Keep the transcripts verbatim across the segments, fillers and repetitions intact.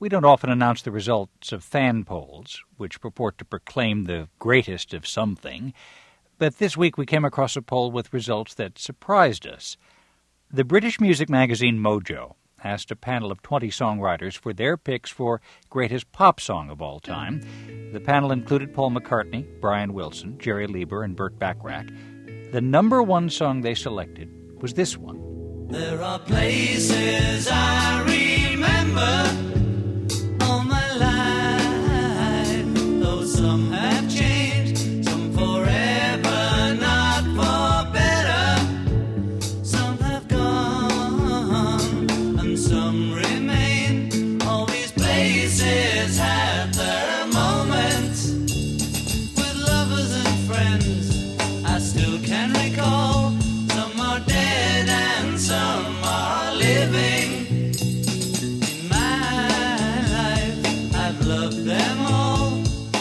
We don't often announce the results of fan polls, which purport to proclaim the greatest of something, but this week we came across a poll with results that surprised us. The British music magazine Mojo asked a panel of twenty songwriters for their picks for greatest pop song of all time. The panel included Paul McCartney, Brian Wilson, Jerry Lieber, and Burt Bacharach. The number one song they selected was this one. There are places I remember all my life, though some have changed, some forever, not for better. Some have gone, and some remain. All these places have their moments. With lovers and friends, I still can recall. Some are dead and some are living. In my life, I've loved them all.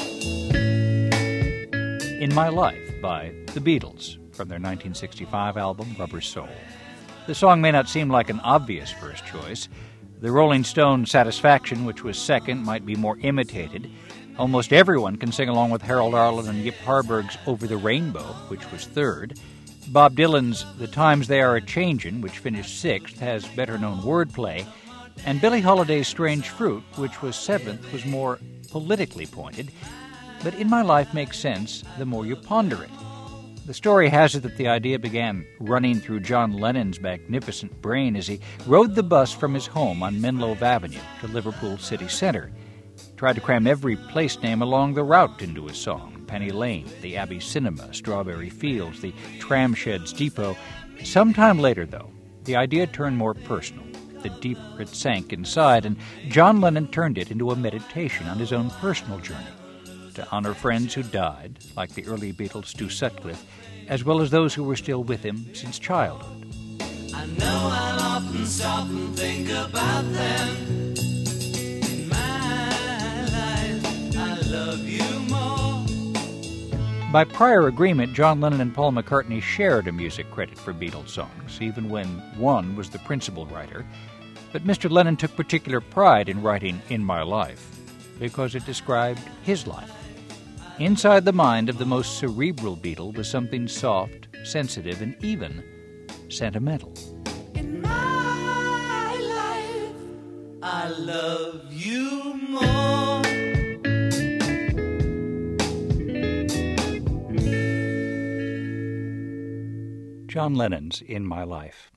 In My Life by The Beatles, from their nineteen sixty-five album Rubber Soul. The song may not seem like an obvious first choice. The Rolling Stones' Satisfaction, which was second, might be more imitated. Almost everyone can sing along with Harold Arlen and Yip Harburg's Over the Rainbow, which was third. Bob Dylan's The Times They Are A-Changin', which finished sixth, has better-known wordplay. And Billie Holiday's Strange Fruit, which was seventh, was more politically pointed. But In My Life makes sense the more you ponder it. The story has it that the idea began running through John Lennon's magnificent brain as he rode the bus from his home on Menlo Avenue to Liverpool city centre. He tried to cram every place name along the route into his song. Penny Lane, the Abbey Cinema, Strawberry Fields, the Tramsheds Depot. Sometime later, though, the idea turned more personal. The deeper it sank inside, and John Lennon turned it into a meditation on his own personal journey to honor friends who died, like the early Beatles' Stu Sutcliffe, as well as those who were still with him since childhood. I know I'll often stop and think about them. In my life, I love you more. By prior agreement, John Lennon and Paul McCartney shared a music credit for Beatles songs, even when one was the principal writer. But Mister Lennon took particular pride in writing In My Life, because it described his life. Inside the mind of the most cerebral Beatle was something soft, sensitive, and even sentimental. In my life, I love you more. John Lennon's In My Life.